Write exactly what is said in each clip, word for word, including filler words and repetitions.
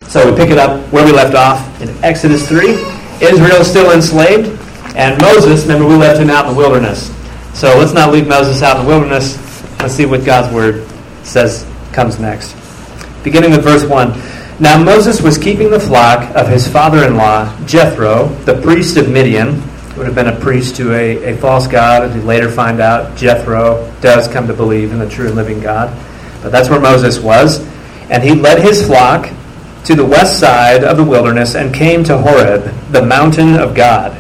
So we pick it up where we left off in Exodus three. Israel is still enslaved, and Moses, remember we left him out in the wilderness. So let's not leave Moses out in the wilderness. Let's see what God's word says comes next. Beginning with verse one. Now Moses was keeping the flock of his father-in-law, Jethro, the priest of Midian. Would have been a priest to a, a false god, and we later find out Jethro does come to believe in the true and living God. But that's where Moses was. And he led his flock to the west side of the wilderness and came to Horeb, the mountain of God.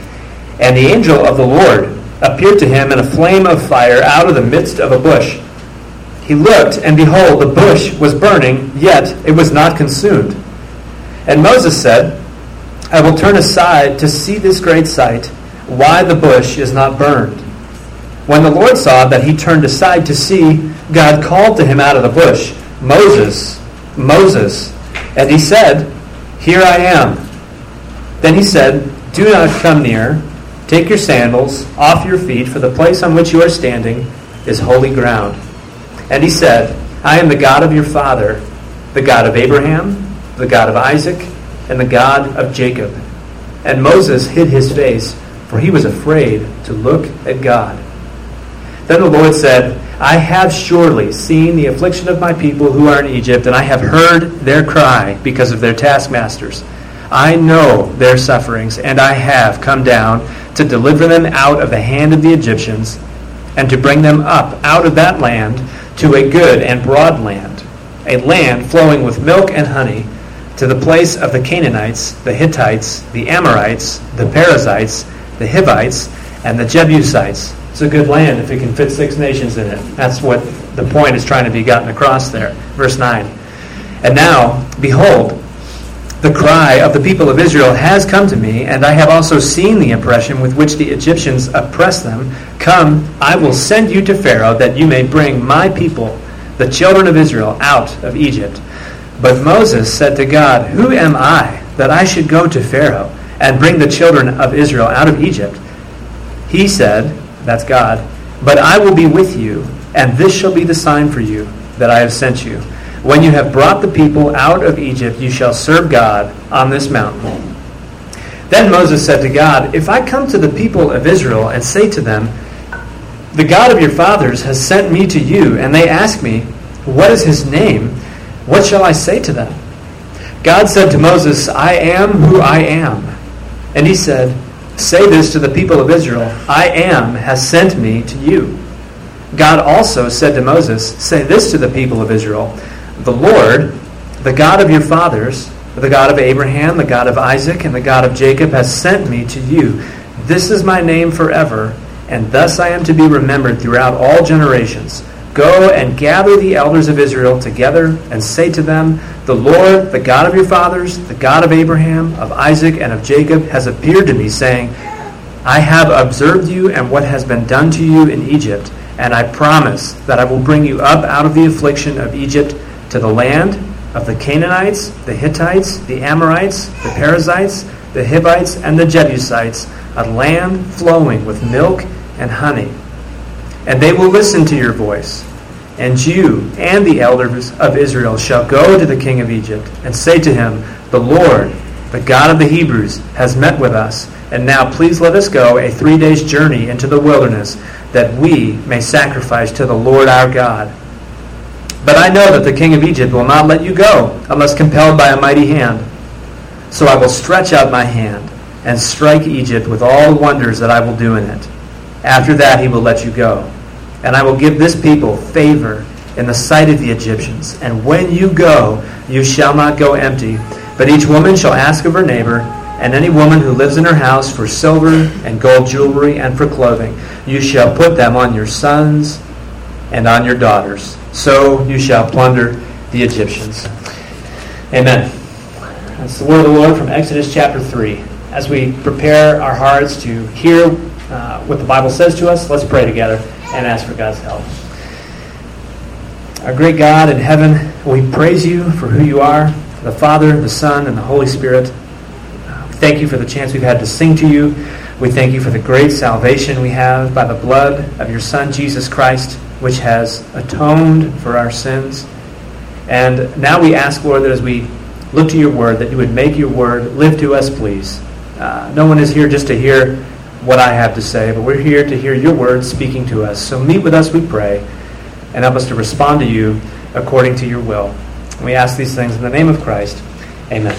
And the angel of the Lord appeared to him in a flame of fire out of the midst of a bush. He looked, and behold, the bush was burning, yet it was not consumed. And Moses said, I will turn aside to see this great sight, why the bush is not burned. When the Lord saw that he turned aside to see, God called to him out of the bush, Moses, Moses. And he said, Here I am. Then he said, Do not come near. Take your sandals off your feet, for the place on which you are standing is holy ground. And he said, I am the God of your father, the God of Abraham, the God of Isaac, and the God of Jacob. And Moses hid his face, for he was afraid to look at God. Then the Lord said, I have surely seen the affliction of my people who are in Egypt, and I have heard their cry because of their taskmasters. I know their sufferings, and I have come down to deliver them out of the hand of the Egyptians, and to bring them up out of that land to a good and broad land, a land flowing with milk and honey, to the place of the Canaanites, the Hittites, the Amorites, the Perizzites, the Hivites, and the Jebusites. It's a good land if it can fit six nations in it. That's what the point is trying to be gotten across there. Verse nine. And now, behold, the cry of the people of Israel has come to me, and I have also seen the oppression with which the Egyptians oppress them. Come, I will send you to Pharaoh, that you may bring my people, the children of Israel, out of Egypt. But Moses said to God, Who am I, that I should go to Pharaoh, and bring the children of Israel out of Egypt? He said, that's God, But I will be with you, and this shall be the sign for you, that I have sent you. When you have brought the people out of Egypt, you shall serve God on this mountain. Then Moses said to God, If I come to the people of Israel and say to them, The God of your fathers has sent me to you, and they ask me, What is his name? What shall I say to them? God said to Moses, I am who I am. And he said, Say this to the people of Israel, I am has sent me to you. God also said to Moses, Say this to the people of Israel, The Lord, the God of your fathers, the God of Abraham, the God of Isaac, and the God of Jacob has sent me to you. This is my name forever, and thus I am to be remembered throughout all generations. Go and gather the elders of Israel together and say to them, The Lord, the God of your fathers, the God of Abraham, of Isaac, and of Jacob, has appeared to me, saying, I have observed you and what has been done to you in Egypt, and I promise that I will bring you up out of the affliction of Egypt to the land of the Canaanites, the Hittites, the Amorites, the Perizzites, the Hivites, and the Jebusites, a land flowing with milk and honey. And they will listen to your voice. And you and the elders of Israel shall go to the king of Egypt and say to him, The Lord, the God of the Hebrews, has met with us. And now please let us go a three days journey into the wilderness, that we may sacrifice to the Lord our God. But I know that the king of Egypt will not let you go, unless compelled by a mighty hand. So I will stretch out my hand and strike Egypt with all wonders that I will do in it. After that he will let you go. And I will give this people favor in the sight of the Egyptians. And when you go, you shall not go empty. But each woman shall ask of her neighbor, and any woman who lives in her house, for silver and gold jewelry and for clothing. You shall put them on your sons and on your daughters. So you shall plunder the Egyptians. Amen. That's the word of the Lord from Exodus chapter three. As we prepare our hearts to hear uh, what the Bible says to us, let's pray together and ask for God's help. Our great God in heaven, we praise you for who you are, the Father, the Son, and the Holy Spirit. Uh, we thank you for the chance we've had to sing to you. We thank you for the great salvation we have by the blood of your Son, Jesus Christ, which has atoned for our sins. And now we ask, Lord, that as we look to your word, that you would make your word live to us, please. Uh, no one is here just to hear what I have to say, but we're here to hear your word speaking to us. So meet with us, we pray, and help us to respond to you according to your will. And we ask these things in the name of Christ. Amen.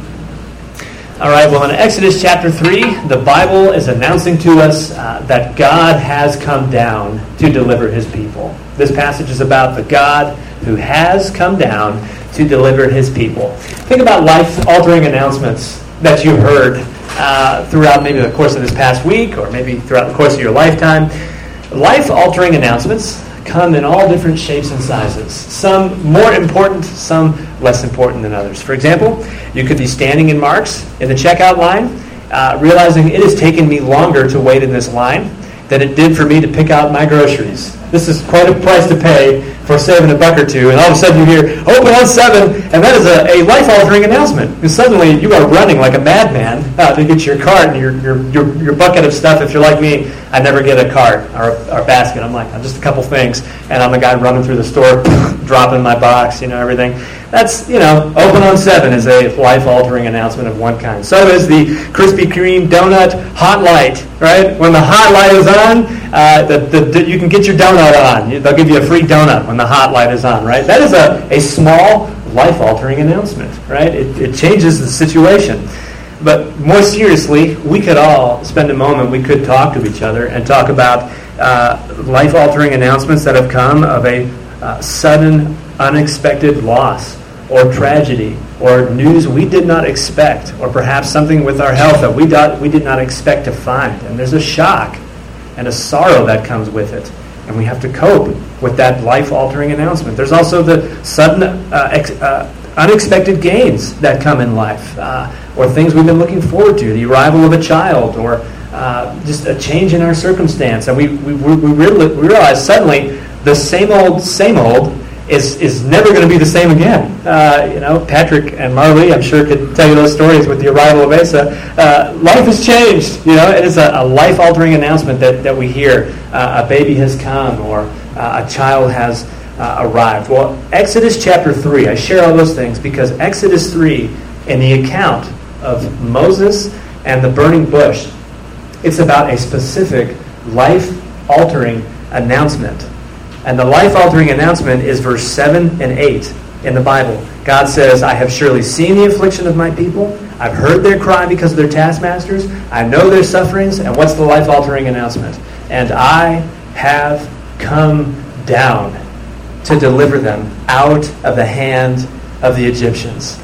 All right, well, in Exodus chapter three, the Bible is announcing to us uh, that God has come down to deliver his people. This passage is about the God who has come down to deliver his people. Think about life-altering announcements that you've heard uh, throughout maybe the course of this past week or maybe throughout the course of your lifetime. Life-altering announcements come in all different shapes and sizes. Some more important, some less important than others. For example, you could be standing in Mark's in the checkout line, uh, realizing it has taken me longer to wait in this line than it did for me to pick out my groceries. This is quite a price to pay for saving a buck or two, and all of a sudden you hear, open on seven, and that is a, a life-altering announcement. And suddenly you are running like a madman uh, to get your cart and your, your, your, your bucket of stuff. If you're like me, I never get a cart or, or a basket. I'm like, I'm just a couple things, and I'm the guy running through the store, dropping my box, you know, everything. That's, you know, open on seven is a life-altering announcement of one kind. So is the Krispy Kreme donut hot light, right? When the hot light is on, uh, the, the, the, you can get your donut on. They'll give you a free donut when the hot light is on, right? That is a, a small life-altering announcement, right? It, it changes the situation. But more seriously, we could all spend a moment, we could talk to each other and talk about uh, life-altering announcements that have come of a uh, sudden, unexpected loss or tragedy or news we did not expect, or perhaps something with our health that we, do, we did not expect to find. And there's a shock and a sorrow that comes with it. And we have to cope with that life-altering announcement. There's also the sudden, uh, ex, uh, unexpected gains that come in life, uh, or things we've been looking forward to, the arrival of a child, or uh, just a change in our circumstance. And we we, we, really, we realize suddenly the same old, same old is is never going to be the same again. Uh, you know, Patrick and Marley, I'm sure, could tell you those stories with the arrival of Asa. Uh, life has changed. You know, it is a, a life-altering announcement that, that we hear. Uh, a baby has come, or uh, a child has uh, arrived. Well, Exodus chapter three, I share all those things because Exodus three, in the account of Moses and the burning bush, it's about a specific life-altering announcement. And the life-altering announcement is verse seven and eight in the Bible. God says, I have surely seen the affliction of my people. I've heard their cry because of their taskmasters. I know their sufferings. And what's the life-altering announcement? And I have come down to deliver them out of the hand of the Egyptians.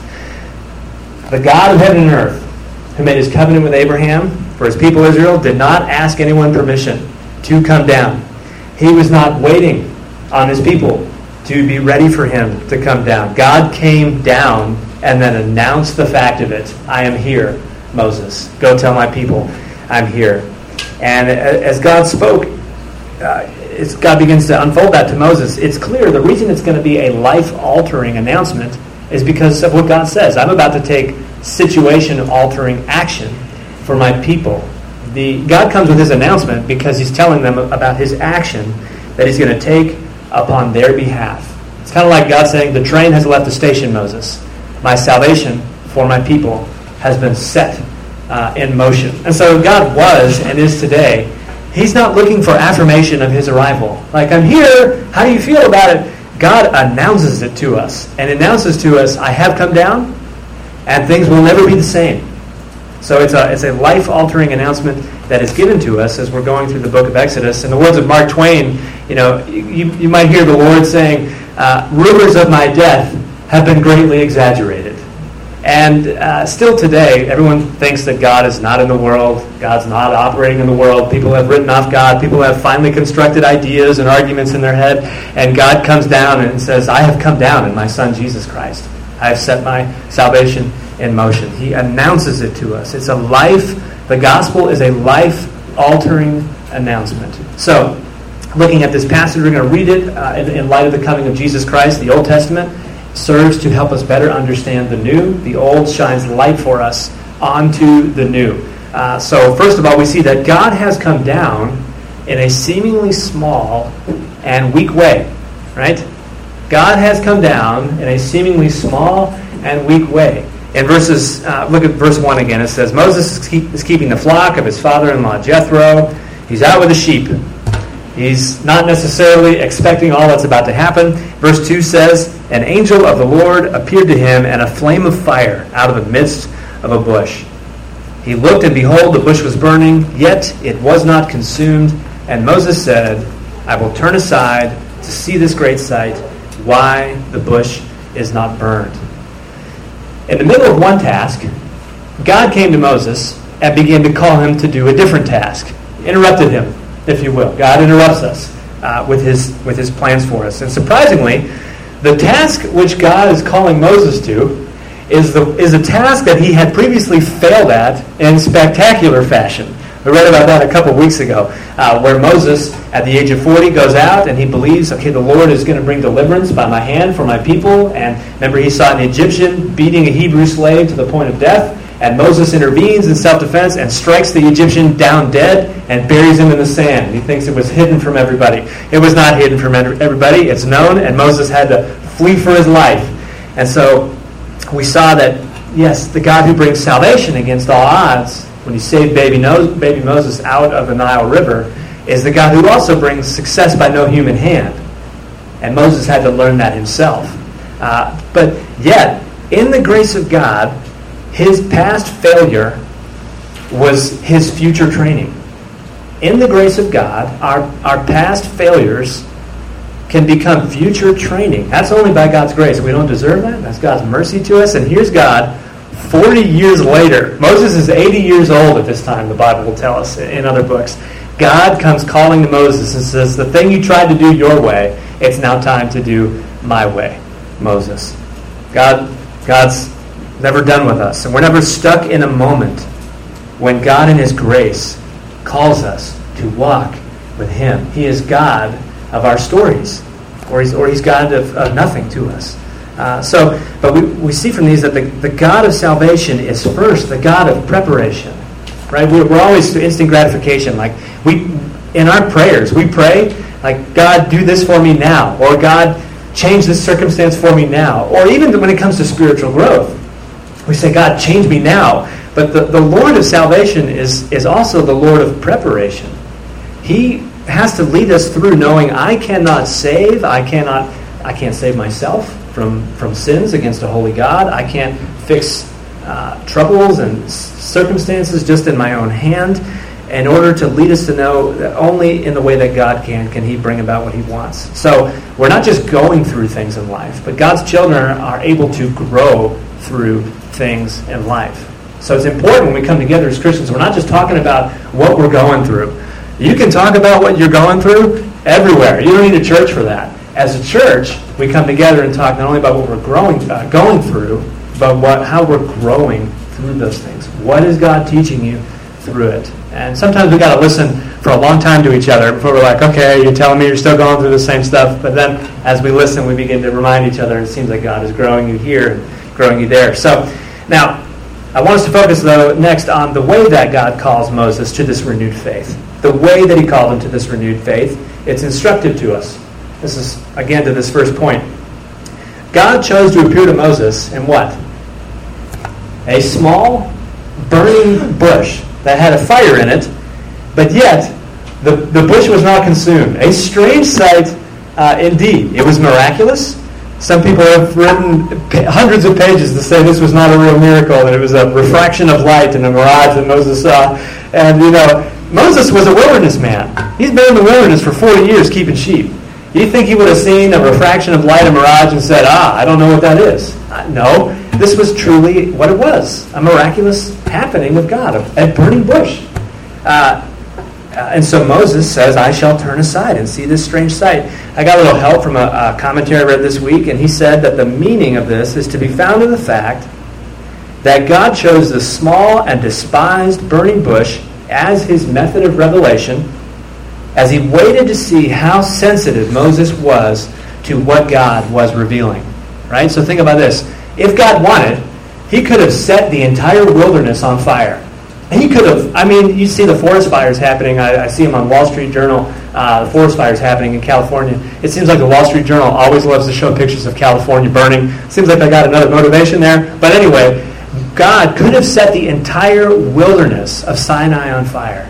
The God of heaven and earth, who made his covenant with Abraham for his people Israel, did not ask anyone permission to come down. He was not waiting on his people to be ready for him to come down. God came down and then announced the fact of it. I am here, Moses. Go tell my people I'm here. And as God spoke, uh, as God begins to unfold that to Moses, it's clear the reason it's going to be a life-altering announcement is because of what God says. I'm about to take situation-altering action for my people. The, God comes with his announcement because he's telling them about his action that he's going to take upon their behalf. It's kind of like God saying, the train has left the station, Moses. My salvation for my people has been set uh, in motion. And so God was and is today. He's not looking for affirmation of his arrival. Like, I'm here. How do you feel about it? God announces it to us and announces to us, I have come down and things will never be the same. So it's a it's a life-altering announcement that is given to us as we're going through the book of Exodus. In the words of Mark Twain, you know, you, you might hear the Lord saying, uh, rumors of my death have been greatly exaggerated. And uh, still today, everyone thinks that God is not in the world. God's not operating in the world. People have written off God. People have finely constructed ideas and arguments in their head. And God comes down and says, I have come down in my Son, Jesus Christ. I have set my salvation in motion. He announces it to us. It's a life, the gospel is a life-altering announcement. So, looking at this passage, we're going to read it uh, in, in light of the coming of Jesus Christ. The Old Testament serves to help us better understand the new. The old shines light for us onto the new. Uh, so, first of all, we see that God has come down in a seemingly small and weak way, right? God has come down in a seemingly small and weak way. In verses, uh, look at verse one again. It says, Moses is, keep, is keeping the flock of his father-in-law Jethro. He's out with the sheep. He's not necessarily expecting all that's about to happen. Verse two says, an angel of the Lord appeared to him, and a flame of fire out of the midst of a bush. He looked, and behold, the bush was burning, yet it was not consumed. And Moses said, I will turn aside to see this great sight, why the bush is not burned. In the middle of one task, God came to Moses and began to call him to do a different task. Interrupted him, if you will. God interrupts us uh, with his with his plans for us. And surprisingly, the task which God is calling Moses to is the is a task that he had previously failed at in spectacular fashion. We read about that a couple weeks ago, uh, where Moses, at the age of forty, goes out and he believes, okay, the Lord is going to bring deliverance by my hand for my people. And remember, he saw an Egyptian beating a Hebrew slave to the point of death. And Moses intervenes in self-defense and strikes the Egyptian down dead and buries him in the sand. He thinks it was hidden from everybody. It was not hidden from everybody. It's known, and Moses had to flee for his life. And so we saw that, yes, the God who brings salvation against all odds, when he saved baby, no- baby Moses out of the Nile River, is the God who also brings success by no human hand. And Moses had to learn that himself. Uh, but yet, in the grace of God, his past failure was his future training. In the grace of God, our, our past failures can become future training. That's only by God's grace. We don't deserve that. That's God's mercy to us. And here's God forty years later. Moses is eighty years old at this time, the Bible will tell us in other books. God comes calling to Moses and says, the thing you tried to do your way, it's now time to do my way, Moses. God, God's never done with us. And we're never stuck in a moment when God in his grace calls us to walk with him. He is God of our stories, or he's, or he's God of, of nothing to us. Uh, so, but we, we see from these that the, the God of salvation is first the God of preparation. Right? We're, we're always to instant gratification. Like we, in our prayers, we pray like, God, do this for me now, or God, change this circumstance for me now, or even when it comes to spiritual growth, we say, God, change me now. But the, the Lord of salvation is, is also the Lord of preparation. He has to lead us through knowing I cannot save, I cannot, I can't save myself from, from sins against a holy God. I can't fix uh, troubles and circumstances just in my own hand. In order to lead us to know that only in the way that God can, can he bring about what he wants. So we're not just going through things in life, but God's children are able to grow through things in life. So it's important when we come together as Christians, we're not just talking about what we're going through. You can talk about what you're going through everywhere. You don't need a church for that. As a church, we come together and talk not only about what we're growing, uh, going through, but what how we're growing through those things. What is God teaching you through it? And sometimes we got to listen for a long time to each other before we're like, okay, you're telling me you're still going through the same stuff. But then as we listen, we begin to remind each other, it seems like God is growing you here and growing you there. So now, I want us to focus, though, next on the way that God calls Moses to this renewed faith. The way that he called him to this renewed faith, it's instructive to us. This is, again, to this first point. God chose to appear to Moses in what? A small, burning bush that had a fire in it, but yet the, the bush was not consumed. A strange sight uh, indeed. It was miraculous. Some people have written hundreds of pages to say this was not a real miracle, that it was a refraction of light and a mirage that Moses saw. And, you know, Moses was a wilderness man. He's been in the wilderness for forty years keeping sheep. You think he would have seen a refraction of light, a mirage, and said, ah, I don't know what that is? Uh, no, this was truly what it was, a miraculous happening with God, a, a burning bush. Uh, and so Moses says, I shall turn aside and see this strange sight. I got a little help from a, a commentary I read this week, and he said that the meaning of this is to be found in the fact that God chose the small and despised burning bush as his method of revelation as he waited to see how sensitive Moses was to what God was revealing. Right? So think about this. If God wanted, he could have set the entire wilderness on fire. He could have, I mean, you see the forest fires happening. I, I see them on Wall Street Journal, uh, the forest fires happening in California. It seems like the Wall Street Journal always loves to show pictures of California burning. Seems like they got another motivation there. But anyway, God could have set the entire wilderness of Sinai on fire.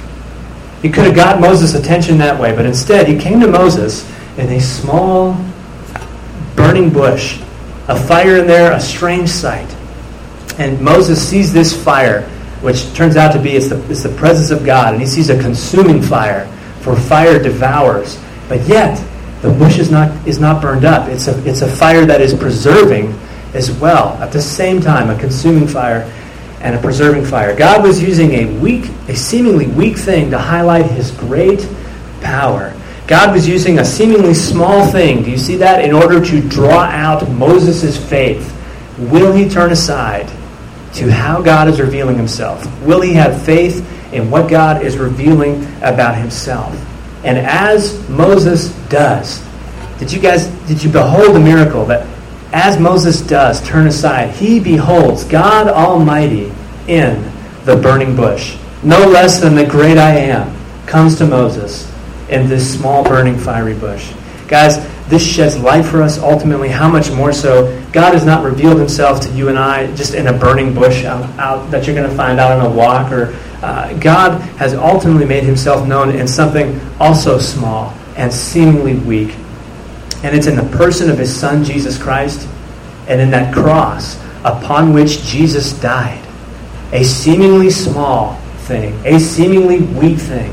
He could have got Moses' attention that way, but instead he came to Moses in a small burning bush, a fire in there, a strange sight. And Moses sees this fire, which turns out to be it's the, it's the presence of God, and he sees a consuming fire, for fire devours. But yet, the bush is not is not burned up. It's a it's a fire that is preserving as well. At the same time, a consuming fire and a preserving fire. God was using a weak, a seemingly weak thing to highlight his great power. God was using a seemingly small thing, do you see that, in order to draw out Moses' faith. Will he turn aside to how God is revealing himself? Will he have faith in what God is revealing about himself? And as Moses does, did you guys, did you behold the miracle that as Moses does turn aside, he beholds God Almighty in the burning bush. No less than the great I Am comes to Moses in this small burning fiery bush. Guys, this sheds light for us ultimately. How much more so, God has not revealed himself to you and I just in a burning bush out, out that you're going to find out on a walk. Or uh, God has ultimately made himself known in something also small and seemingly weak. And it's in the person of his Son, Jesus Christ, and in that cross upon which Jesus died. A seemingly small thing, a seemingly weak thing.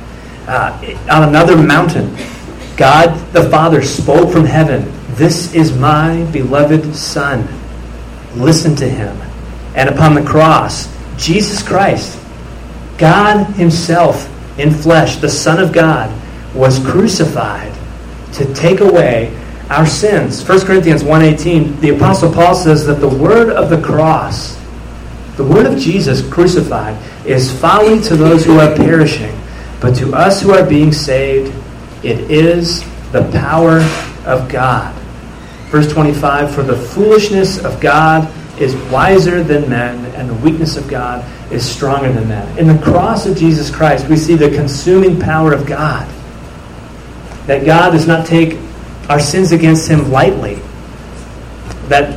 Uh, on another mountain, God the Father spoke from heaven, "This is my beloved Son. Listen to him." And upon the cross, Jesus Christ, God himself in flesh, the Son of God, was crucified to take away our sins. First Corinthians one eighteen, the Apostle Paul says that the word of the cross, the word of Jesus crucified, is folly to those who are perishing, but to us who are being saved, it is the power of God. Verse twenty-five, for the foolishness of God is wiser than men, and the weakness of God is stronger than men. In the cross of Jesus Christ, we see the consuming power of God. That God does not take our sins against him lightly. That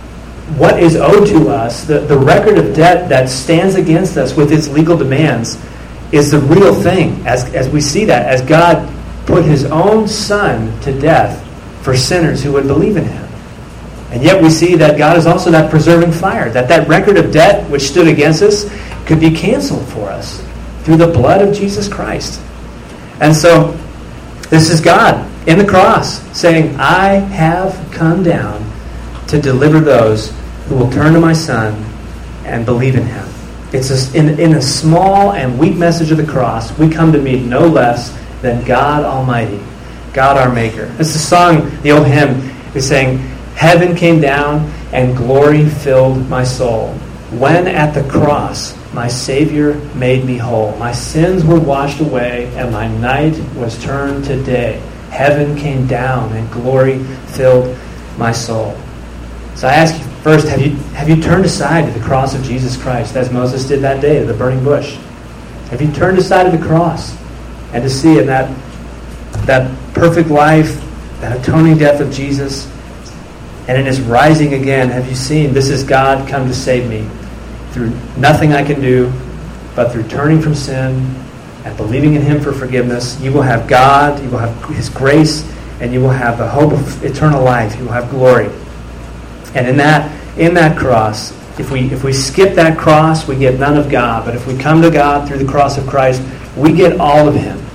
what is owed to us, the, the record of debt that stands against us with its legal demands, is the real thing. As, as we see that, as God put his own Son to death for sinners who would believe in him. And yet we see that God is also that preserving fire, that that record of debt which stood against us could be canceled for us through the blood of Jesus Christ. And so this is God in the cross saying, I have come down to deliver those who will turn to my Son and believe in him. It's a, in, in a small and weak message of the cross, we come to meet no less than God Almighty, God our Maker. It's the song, the old hymn, is saying, heaven came down and glory filled my soul. When at the cross my Savior made me whole. My sins were washed away and my night was turned to day. Heaven came down and glory filled my soul. So I ask you first, have you have you turned aside to the cross of Jesus Christ as Moses did that day at the burning bush? Have you turned aside to the cross and to see in that that perfect life, that atoning death of Jesus, and in his rising again, have you seen this is God come to save me through nothing I can do, but through turning from sin and believing in him for forgiveness? You will have God, you will have his grace, and you will have the hope of eternal life. You will have glory. And in that in that cross, if we if we skip that cross, we get none of God. But if we come to God through the cross of Christ, we get all of him.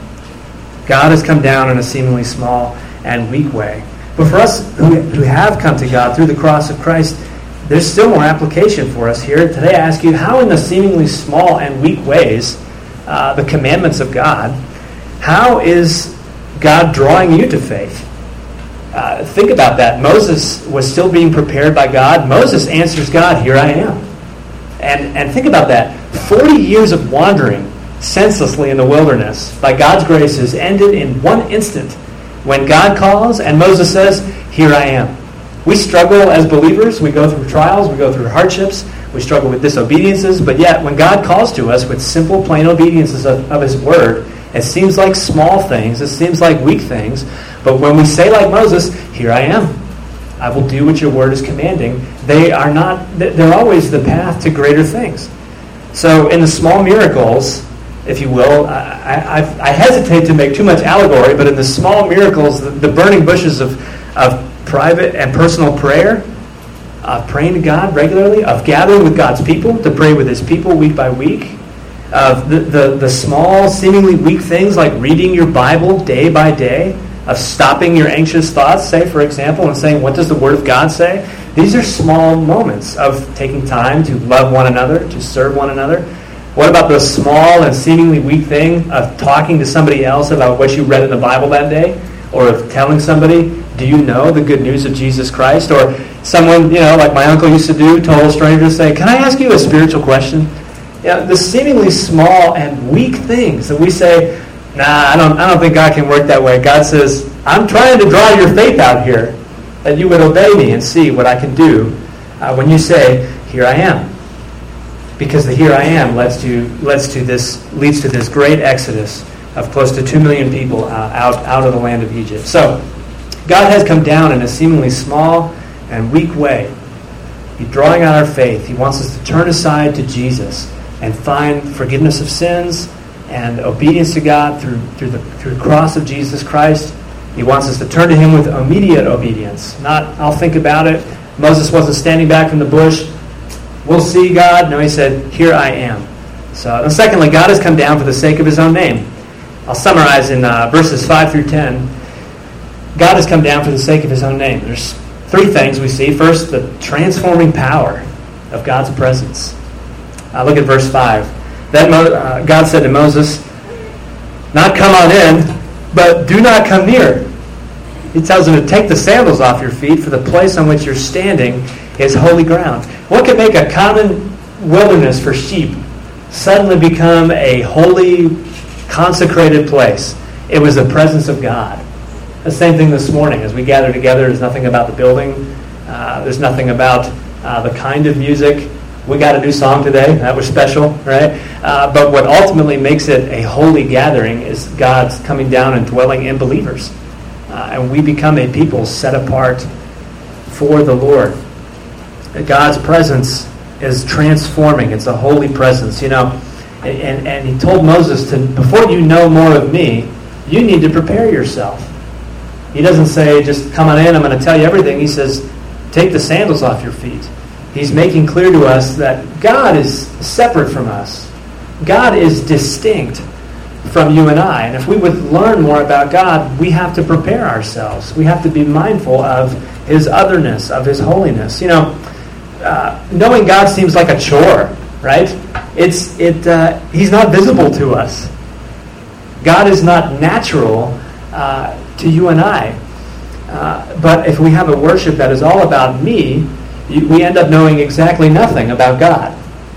God has come down in a seemingly small and weak way. But for us who, who have come to God through the cross of Christ, there's still more application for us here. Today I ask you, how in the seemingly small and weak ways, uh, the commandments of God, how is God drawing you to faith? Uh, think about that. Moses was still being prepared by God. Moses answers God, here I am. And, and think about that. forty years of wandering senselessly in the wilderness by God's grace is ended in one instant when God calls and Moses says, here I am. We struggle as believers. We go through trials. We go through hardships. We struggle with disobediences, but yet when God calls to us with simple, plain obediences of, of his word, it seems like small things, it seems like weak things, but when we say like Moses, here I am, I will do what your word is commanding, they are not, they're always the path to greater things. So in the small miracles, if you will, I, I, I hesitate to make too much allegory, but in the small miracles, the, the burning bushes of, of private and personal prayer, of praying to God regularly, of gathering with God's people to pray with his people week by week, of the, the, the small, seemingly weak things like reading your Bible day by day, of stopping your anxious thoughts, say, for example, and saying, what does the Word of God say? These are small moments of taking time to love one another, to serve one another. What about the small and seemingly weak thing of talking to somebody else about what you read in the Bible that day? Or of telling somebody, do you know the good news of Jesus Christ? Or someone, you know, like my uncle used to do, told a stranger to say, can I ask you a spiritual question? You know, the seemingly small and weak things that we say, nah, I don't, I don't think God can work that way. God says, I'm trying to draw your faith out here, that you would obey me and see what I can do uh, when you say, here I am. Because the here I am leads to, leads to this, leads to this great exodus of close to two million people uh, out, out of the land of Egypt. So, God has come down in a seemingly small and weak way. He's drawing out our faith. He wants us to turn aside to Jesus and find forgiveness of sins and obedience to God through, through, the, through the cross of Jesus Christ. He wants us to turn to him with immediate obedience. Not, I'll think about it. Moses wasn't standing back from the bush. We'll see God. No, he said, here I am. So, and secondly, God has come down for the sake of his own name. I'll summarize in uh, verses five through ten. God has come down for the sake of his own name. There's three things we see. First, the transforming power of God's presence. Uh, look at verse five. Then Mo- uh, God said to Moses, not come on in, but do not come near. He tells him to take the sandals off your feet, for the place on which you're standing is holy ground. What could make a common wilderness for sheep suddenly become a holy, consecrated place? It was the presence of God. The same thing this morning. As we gather together, there's nothing about the building. Uh, there's nothing about uh, the kind of music. We got a new song today. That was special, right? Uh, but what ultimately makes it a holy gathering is God's coming down and dwelling in believers. Uh, and we become a people set apart for the Lord. God's presence is transforming. It's a holy presence, you know. And, and he told Moses, to before you know more of me, you need to prepare yourself. He doesn't say, just come on in, I'm going to tell you everything. He says, take the sandals off your feet. He's making clear to us that God is separate from us. God is distinct from you and I. And if we would learn more about God, we have to prepare ourselves. We have to be mindful of his otherness, of his holiness. You know, uh, knowing God seems like a chore, right? It's it. Uh, he's not visible to us. God is not natural uh, to you and I. Uh, but if we have a worship that is all about me, we end up knowing exactly nothing about God.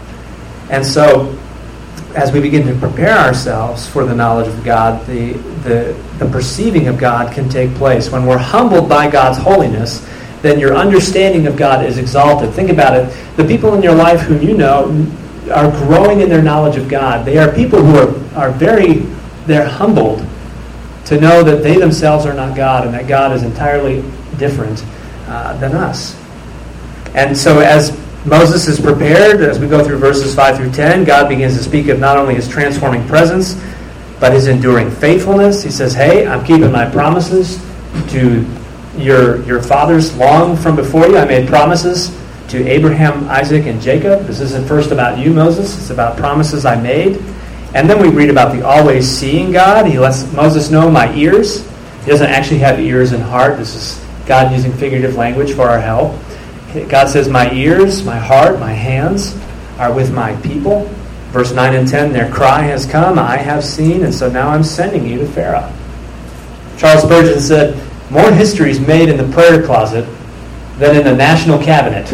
And so, as we begin to prepare ourselves for the knowledge of God, the, the, the perceiving of God can take place. When we're humbled by God's holiness, then your understanding of God is exalted. Think about it. The people in your life whom you know are growing in their knowledge of God. They are people who are, are very, they're humbled to know that they themselves are not God and that God is entirely different uh, than us. And so as Moses is prepared, as we go through verses five through ten, God begins to speak of not only his transforming presence, but his enduring faithfulness. He says, hey, I'm keeping my promises to your, your fathers long from before you. I made promises to Abraham, Isaac, and Jacob. This isn't first about you, Moses. It's about promises I made. And then we read about the always seeing God. He lets Moses know, my ears. He doesn't actually have ears and heart. This is God using figurative language for our help. God says, my ears, my heart, my hands are with my people. Verse nine and ten, their cry has come, I have seen, and so now I'm sending you to Pharaoh. Charles Spurgeon said, more history is made in the prayer closet than in the national cabinet.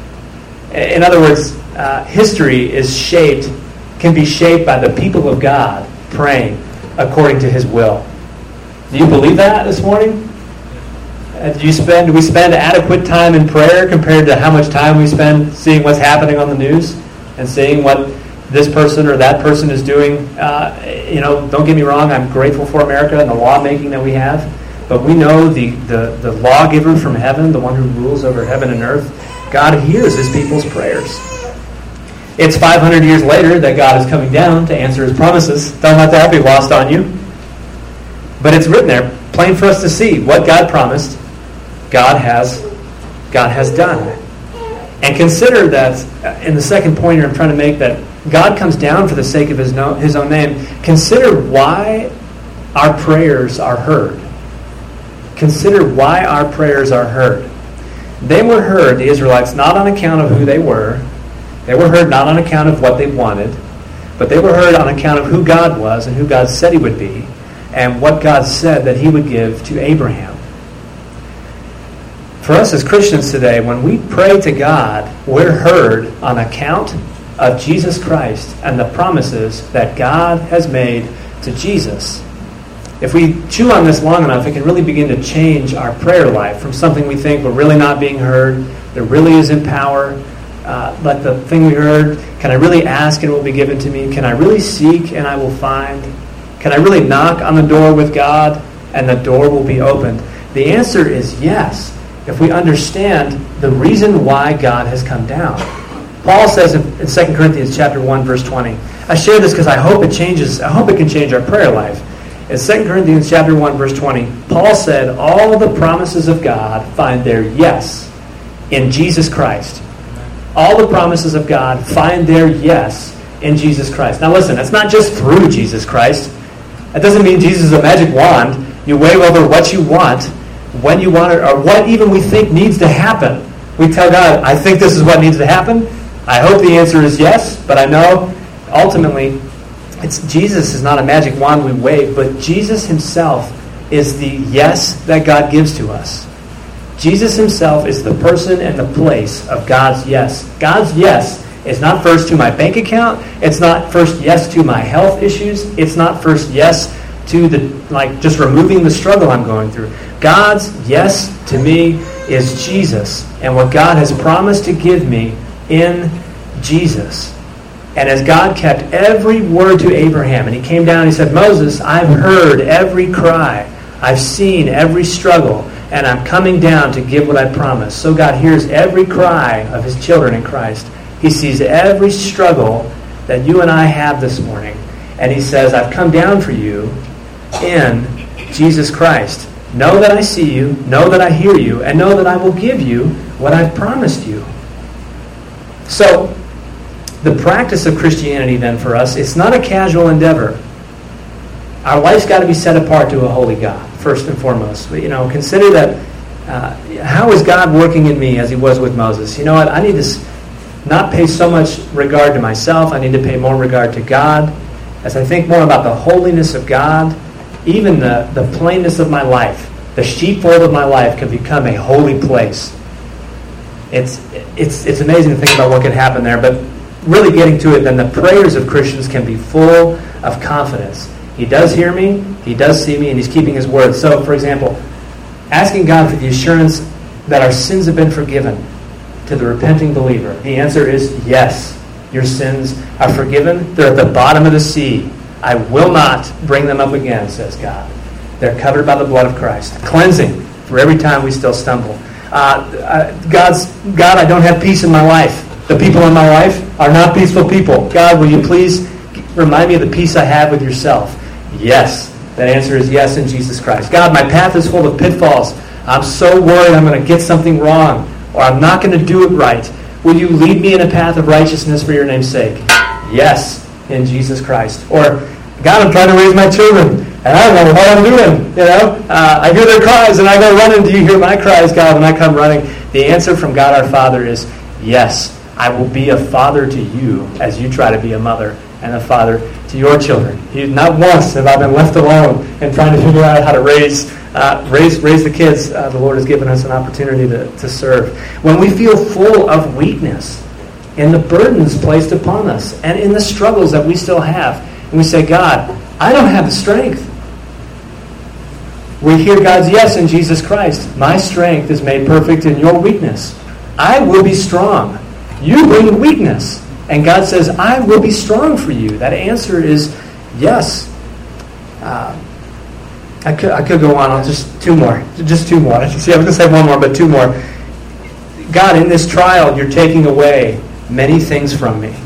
In other words, uh, history is shaped, can be shaped by the people of God praying according to his will. Do you believe that this morning? Uh, do you spend? Do we spend adequate time in prayer compared to how much time we spend seeing what's happening on the news and seeing what this person or that person is doing? Uh, you know, don't get me wrong. I'm grateful for America and the lawmaking that we have, but we know the the the lawgiver from heaven, the one who rules over heaven and earth, God hears His people's prayers. It's five hundred years later that God is coming down to answer His promises. Don't let that be lost on you. But it's written there, plain for us to see what God promised. God has, God has done. And consider that, in the second point here I'm trying to make, that God comes down for the sake of His, no, his own name. Consider why our prayers are heard. Consider why our prayers are heard. They were heard, the Israelites, not on account of who they were. They were heard not on account of what they wanted, but they were heard on account of who God was and who God said He would be, and what God said that He would give to Abraham. For us as Christians today, when we pray to God, we're heard on account of Jesus Christ and the promises that God has made to Jesus. If we chew on this long enough, it can really begin to change our prayer life from something we think we're really not being heard, there really isn't power, uh, like the thing we heard, can I really ask and it will be given to me? Can I really seek and I will find? Can I really knock on the door with God and the door will be opened? The answer is yes, if we understand the reason why God has come down. Paul says in Second Corinthians chapter one, verse twenty, I share this because I hope it changes, I hope it can change our prayer life. In Second Corinthians chapter one, verse twenty, Paul said, all the promises of God find their yes in Jesus Christ. All the promises of God find their yes in Jesus Christ. Now listen, it's not just through Jesus Christ. That doesn't mean Jesus is a magic wand. You wave over what you want, when you want it, or what even we think needs to happen. We tell God, I think this is what needs to happen. I hope the answer is yes, but I know ultimately it's Jesus is not a magic wand we wave, but Jesus Himself is the yes that God gives to us. Jesus Himself is the person and the place of God's yes. God's yes is not first to my bank account. It's not first yes to my health issues. It's not first yes to the like just removing the struggle I'm going through. God's yes to me is Jesus and what God has promised to give me in Jesus. And as God kept every word to Abraham, and He came down and He said, Moses, I've heard every cry. I've seen every struggle, and I'm coming down to give what I promised. So God hears every cry of His children in Christ. He sees every struggle that you and I have this morning. And He says, I've come down for you in Jesus Christ. Know that I see you, know that I hear you, and know that I will give you what I've promised you. So, the practice of Christianity then for us, it's not a casual endeavor. Our life's got to be set apart to a holy God, first and foremost. But, you know, consider that, uh, how is God working in me as He was with Moses? You know what, I need to not pay so much regard to myself, I need to pay more regard to God. As I think more about the holiness of God, even the, the plainness of my life, the sheepfold of my life can become a holy place. It's, it's, it's amazing to think about what could happen there, but really getting to it, then the prayers of Christians can be full of confidence. He does hear me, He does see me, and He's keeping His word. So, for example, asking God for the assurance that our sins have been forgiven to the repenting believer. The answer is yes. Your sins are forgiven. They're at the bottom of the sea. I will not bring them up again, says God. They're covered by the blood of Christ. Cleansing for every time we still stumble. Uh, uh, God's God, I don't have peace in my life. The people in my life are not peaceful people. God, will you please remind me of the peace I have with yourself? Yes. That answer is yes in Jesus Christ. God, my path is full of pitfalls. I'm so worried I'm going to get something wrong, or I'm not going to do it right. Will you lead me in a path of righteousness for your name's sake? Yes, in Jesus Christ. Or, God, I'm trying to raise my children, and I don't know what I'm doing. You know, uh, I hear their cries, and I go running. Do you hear my cries, God, when I come running? The answer from God our Father is yes. I will be a father to you as you try to be a mother and a father to your children. He, not once have I been left alone and trying to figure out how to raise uh, raise raise the kids. Uh, the Lord has given us an opportunity to, to serve. When we feel full of weakness in the burdens placed upon us and in the struggles that we still have, and we say, God, I don't have the strength. we hear God's yes in Jesus Christ. My strength is made perfect in your weakness. I will be strong. You bring weakness. And God says, I will be strong for you. That answer is yes. Uh, I could I could go on. I'll just two more. Just two more. See, I was going to say one more, but two more. God, in this trial, you're taking away many things from me.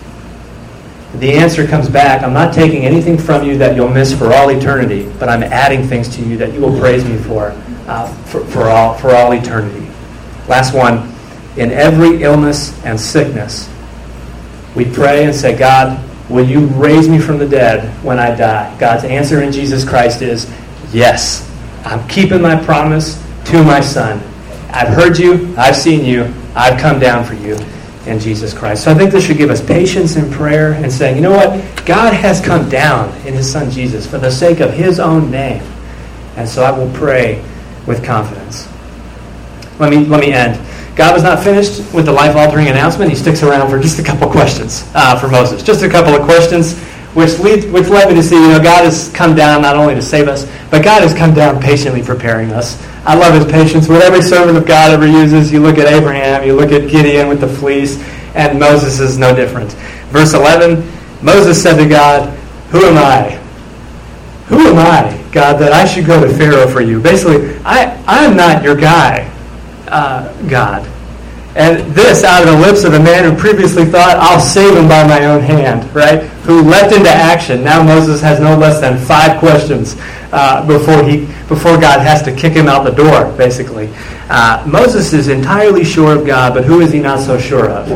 The answer comes back, I'm not taking anything from you that you'll miss for all eternity, but I'm adding things to you that you will praise me for, uh, for, for all for all eternity. Last one. In every illness and sickness, we pray and say, God, will you raise me from the dead when I die? God's answer in Jesus Christ is, yes. I'm keeping my promise to my Son. I've heard you. I've seen you. I've come down for you in Jesus Christ. So I think this should give us patience in prayer and saying, you know what? God has come down in His Son Jesus for the sake of His own name. And so I will pray with confidence. Let me, let me end. God was not finished with the life-altering announcement. He sticks around for just a couple questions uh, for Moses. Just a couple of questions, which lead, which led me to see, you know, God has come down not only to save us, but God has come down patiently preparing us. I love His patience. What every servant of God ever uses, you look at Abraham, you look at Gideon with the fleece, and Moses is no different. Verse eleven, Moses said to God, who am I? Who am I, God, that I should go to Pharaoh for you? Basically, I, I'm not your guy. Uh, God. And this out of the lips of a man who previously thought, I'll save him by my own hand, right? Who leapt into action. Now Moses has no less than five questions uh, before he before God has to kick him out the door, basically. Uh, Moses is entirely sure of God, but who is he not so sure of?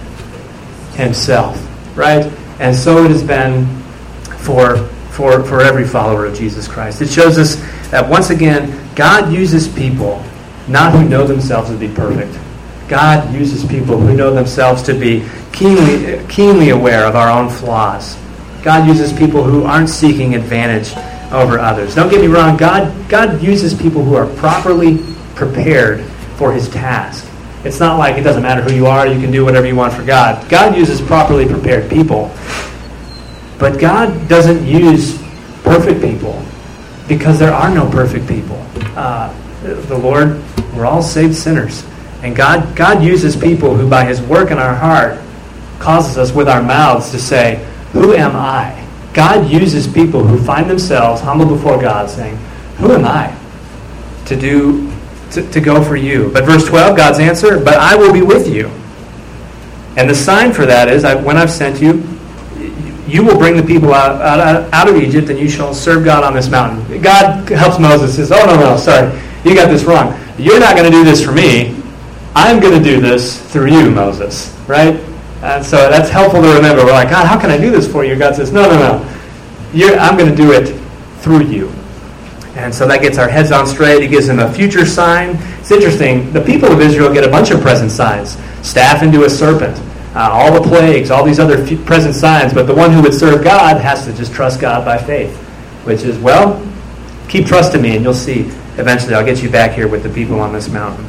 Himself, right? And so it has been for, for, for every follower of Jesus Christ. It shows us that once again, God uses people not who know themselves to be perfect. God uses people who know themselves to be keenly, keenly aware of our own flaws. God uses people who aren't seeking advantage over others. Don't get me wrong, God, God uses people who are properly prepared for His task. It's not like it doesn't matter who you are, you can do whatever you want for God. God uses properly prepared people. But God doesn't use perfect people because there are no perfect people. Uh, the Lord, we're all saved sinners. And God, God uses people who by His work in our heart causes us with our mouths to say, who am I? God uses people who find themselves humble before God saying, who am I to do to, to go for you? But verse twelve, God's answer, but I will be with you. And the sign for that is, I, when I've sent you, you will bring the people out, out, out of Egypt and you shall serve God on this mountain. God helps Moses, says, oh, no, no, sorry, you got this wrong. You're not going to do this for me. I'm going to do this through you, Moses, right? And so that's helpful to remember. We're like, God, how can I do this for you? God says, no, no, no. You're, I'm going to do it through you. And so that gets our heads on straight. He gives them a future sign. It's interesting. The people of Israel get a bunch of present signs. Staff into a serpent. Uh, all the plagues, all these other f- present signs. But the one who would serve God has to just trust God by faith. Which is, well, keep trusting me and you'll see. Eventually I'll get you back here with the people on this mountain.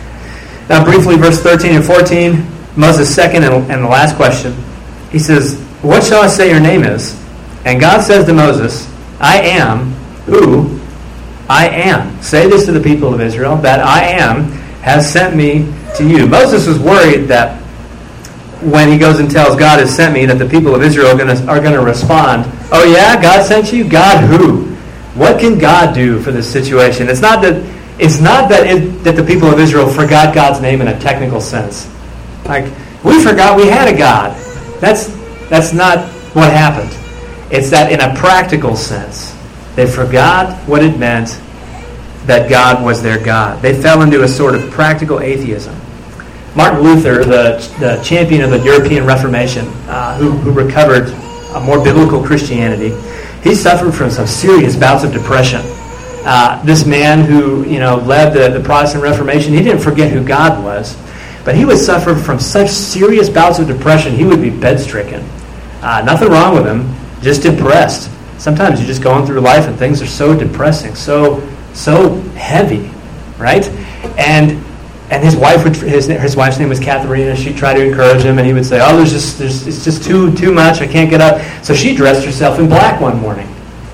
Now briefly, verse thirteen and fourteen, Moses' second and, and the last question. He says, what shall I say your name is? And God says to Moses, I am who I am. Say this to the people of Israel, that I am has sent me to you. Moses was worried that when he goes and tells God has sent me, that the people of Israel are going to are going to respond, oh yeah, God sent you? God who? What can God do for this situation? It's not that it's not that it, that the people of Israel forgot God's name in a technical sense. Like, we forgot we had a God. That's that's not what happened. It's that in a practical sense, they forgot what it meant that God was their God. They fell into a sort of practical atheism. Martin Luther, the, the champion of the European Reformation, uh, who, who recovered a more biblical Christianity, he suffered from some serious bouts of depression. Uh, this man who, you know, led the, the Protestant Reformation, he didn't forget who God was, but he would suffer from such serious bouts of depression, he would be bedstricken. Uh, nothing wrong with him, just depressed. Sometimes you're just going through life and things are so depressing, so so heavy, right? And and his wife would his his wife's name was Katharina. She'd try to encourage him, and he would say, "Oh, there's just there's it's just too too much. I can't get up." So she dressed herself in black one morning,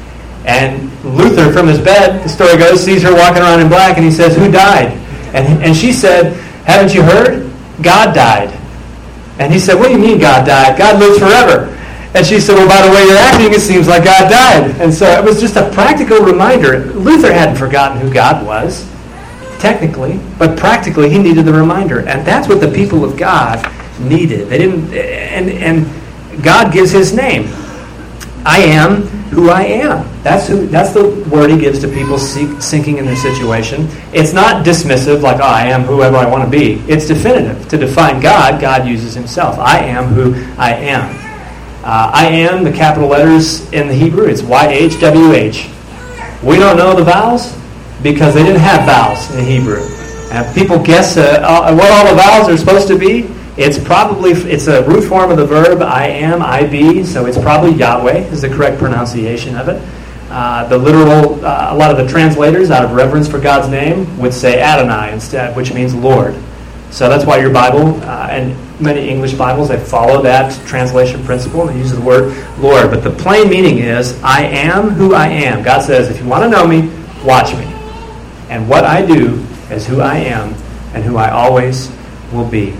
And Luther, from his bed, the story goes, sees her walking around in black, and he says, "Who died?" And, and she said, "Haven't you heard? God died." And he said, "What do you mean God died? God lives forever." And she said, "Well, by the way you're acting, it seems like God died." And so it was just a practical reminder. Luther hadn't forgotten who God was, technically, but practically he needed the reminder. And that's what the people of God needed. They didn't, and, and God gives his name. I am who I am. That's who. That's the word he gives to people seek, sinking in their situation. It's not dismissive, like, oh, I am whoever I want to be. It's definitive. To define God, God uses himself. I am who I am. Uh, I am, the capital letters in the Hebrew, it's Y H W H. We don't know the vowels because they didn't have vowels in Hebrew. And people guess uh, uh, what all the vowels are supposed to be. It's probably, it's a root form of the verb I am, I be, so it's probably Yahweh is the correct pronunciation of it. Uh, the literal, uh, a lot of the translators, out of reverence for God's name, would say Adonai instead, which means Lord. So that's why your Bible, uh, and many English Bibles, they follow that translation principle, and they use the word Lord. But the plain meaning is, I am who I am. God says, if you want to know me, watch me. And what I do is who I am and who I always will be.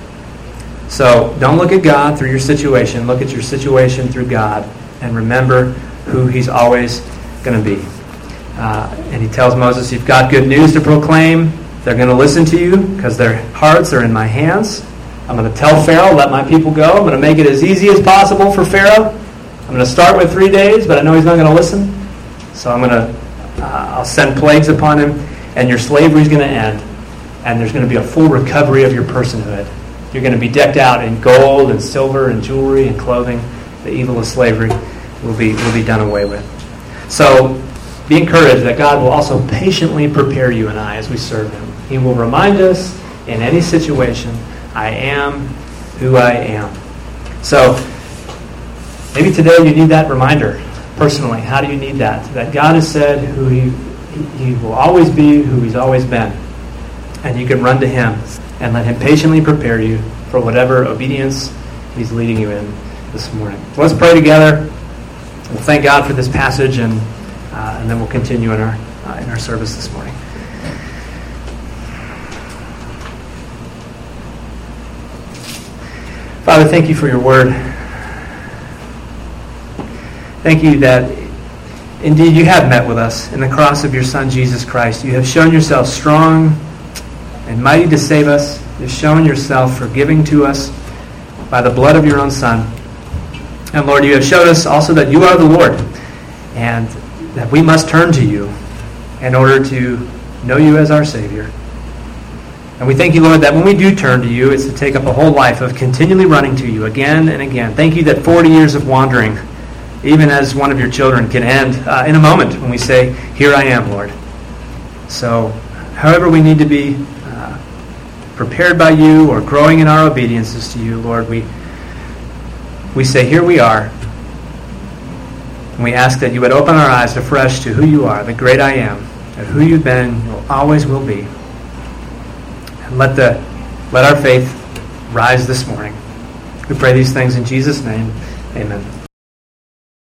So don't look at God through your situation. Look at your situation through God. And remember who he's always going to be. Uh, and he tells Moses, you've got good news to proclaim. They're going to listen to you because their hearts are in my hands. I'm going to tell Pharaoh, let my people go. I'm going to make it as easy as possible for Pharaoh. I'm going to start with three days, but I know he's not going to listen. So I'm going to, uh, I'll send plagues upon him, and your slavery is going to end. And there's going to be a full recovery of your personhood. You're going to be decked out in gold and silver and jewelry and clothing. The evil of slavery will be will be done away with. So be encouraged that God will also patiently prepare you and I as we serve him. He will remind us in any situation, I am who I am. So maybe today you need that reminder personally. How do you need that? That God has said who he, he will always be, who he's always been. And you can run to him and let him patiently prepare you for whatever obedience he's leading you in this morning. So let's pray together. We'll thank God for this passage, and uh, and then we'll continue in our uh, in our service this morning. Father, thank you for your word. Thank you that indeed you have met with us in the cross of your Son, Jesus Christ. You have shown yourself strong and mighty to save us. You've shown yourself forgiving to us by the blood of your own Son. And Lord, you have showed us also that you are the Lord, and that we must turn to you in order to know you as our Savior. And we thank you, Lord, that when we do turn to you, it's to take up a whole life of continually running to you again and again. Thank you that forty years of wandering, even as one of your children, can end uh, in a moment when we say, here I am, Lord. So however we need to be uh, prepared by you or growing in our obediences to you, Lord, we we say, here we are. And we ask that you would open our eyes afresh to who you are, the great I am, and who you've been, you always will be. And let the let our faith rise this morning. We pray these things in Jesus' name. Amen.